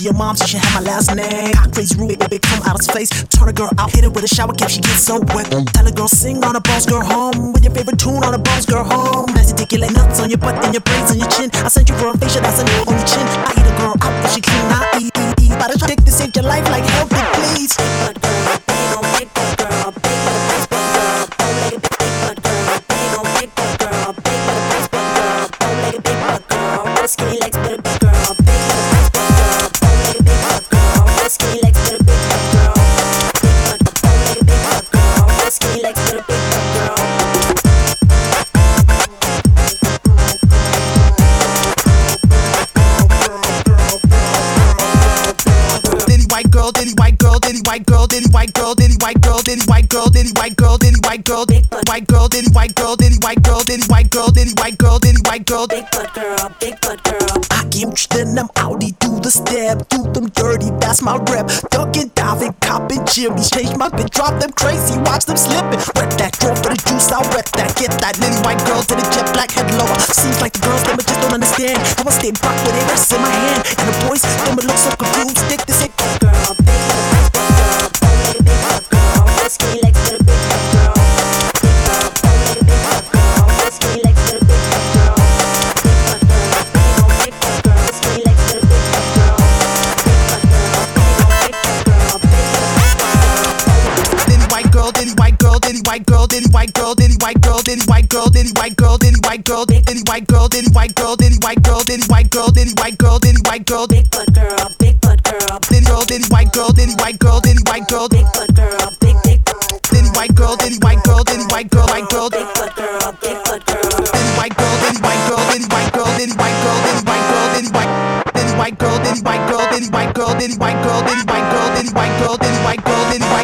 to your mom, she should have my last name. Cock crazy rude, baby, come out of space. Turn a girl out, hit her with a shower cap, she gets so wet. Tell a girl, sing on a boss girl home. With your favorite tune on a boss girl home. Nasty dick, you like nuts on your butt and your braids on your chin. I sent you for a facial, that's a nip on your chin. I eat a girl out, and she clean, I eat. By the dick to save your life, like help it, please. Big butt girl, big butt girl, big butt girl, big butt girl, big butt girl, big butt girl, big butt girl, big butt girl, skinny legs, but a big girl, big butt girl, big butt girl, skinny legs, but a big butt girl, big butt girl, skinny legs, but a big butt girl. White girl, diddy white girl, diddy white girl, diddy white girl, diddy white girl, diddy white girl, diddy white girl, diddy white girl, big white girl, diddy white girl, diddy white girl, diddy white girl, diddy white girl, diddy white girl, big butt girl, big butt girl. I keep then I'm Audi through the step, do them dirty, that's my rep. Ducking, diving, copping, Jimmy's, change my bit, drop them crazy, watch them slipping. Wet that draw for the juice, I'll wet that. Get that lily white girl to the jet black head lower. Seems like the girls, them just don't understand how I stay back with it, rest in my hand. And the boys, them look so confused, stick this it. Girl, big butt girl, big butt girl, skinny legs to the big butt girl, big butt girl, skinny legs to the big butt girl, big butt girl, skinny legs to the big butt girl, big butt girl, diddy white girl, diddy white girl, diddy white girl, diddy white girl, diddy white girl, diddy white girl, diddy white girl, diddy white girl, diddy white girl, diddy white girl, diddy white girl, diddy white girl, diddy white girl, diddy white girl, big butt girl, big butt girl, diddy white girl, diddy white girl, diddy white girl, big butt girl, big diddy white girl, diddy white girl, diddy white girl, white girl, big butt girl, big butt girl, diddy white girl, diddy white girl, diddy white girl, diddy white girl, diddy white girl, diddy white girl, diddy white girl, diddy white girl, diddy white girl, diddy white girl, diddy white girl, diddy white girl, diddy white girl, diddy white